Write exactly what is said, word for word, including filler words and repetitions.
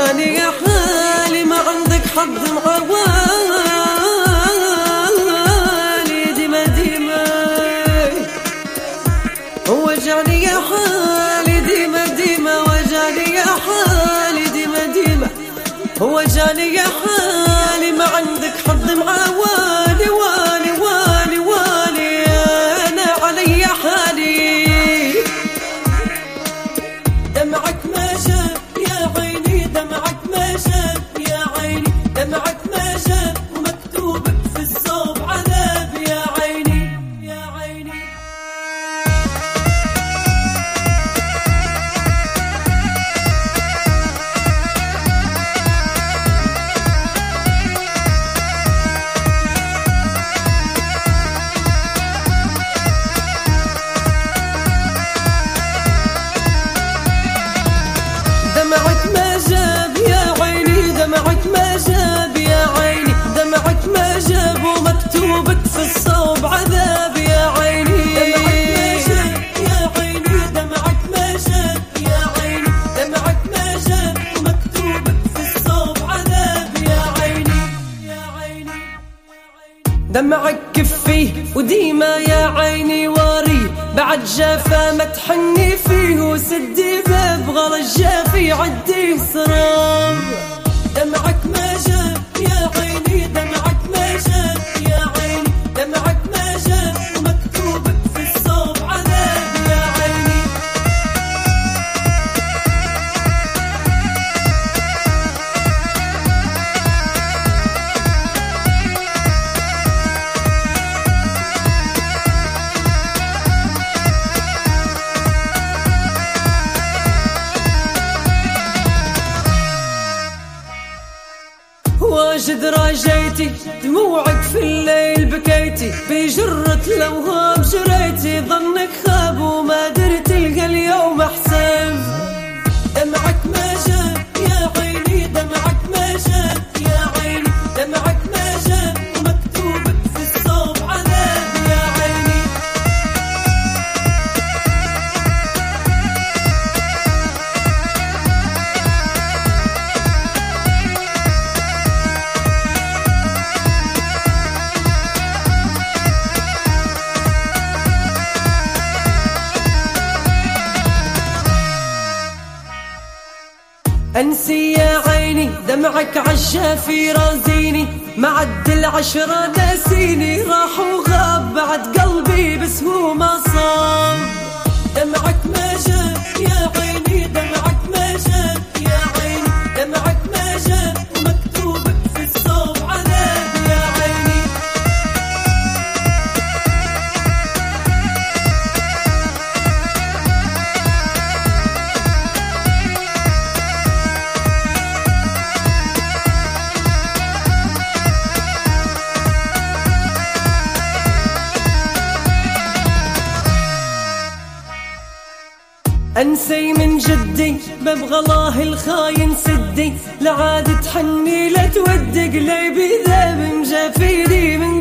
وجاني يا حالي ما عندك حد معوالي ديما ديما. وجاني يا حالي ديما ديما وجاني يا حالي ديما ديما. وجاني يا حالي ما عندك حد معوالي والي والي والي انا علي حالي. دمعك ما جاب يا عيني دمعك ما جاب يا عيني دمعك ما جاب ومكتوبك في الصوب عذاب يا عيني يا عيني. دمعك ما جاب يا عيني دمعك ما جاب يا عيني دمعك ما جاب ومكتوبك في الصوب عذاب يا عيني. دمعك ما جاب يا عيني دمعك ما جاب يا عيني دمعك ما جاب ومكتوبك في الصوب عذاب يا عيني يا عيني. دمعك كفيه وديما يا عيني واري بعد جافا ما تحني فيه وسدي باب غلط جافي عدي سراب. دمعك ما جاب يا عيني دمعك ما جاب يا عيني دمعك ما جاب ومكتوبك في الصوب عذاب يا عيني. واجد راجيتي دموعك في الليل بكيتي بجرة الأوهام جريتي ظنك خاب وما درت تلقى اليوم حساب. دمعك ما جاب يا عيني دمعك ما جاب يا عيني دمعك ما جاب ومكتوبك في الصوب عذاب يا عيني. انسي يا عيني دمعك عالشافي رازيني معد العشرة ناسيني راح وغاب بعد قلبي بس هو ما صاب. دمعك ما جاب يا عيني دمعك ما جاب يا عيني دمعك ما جاب ومكتوبك في الصوب عذاب يا عيني. انسي من جدي ببغى الله الخاين سدي لعاد تحني لا تودق لي بذاب مجافيني من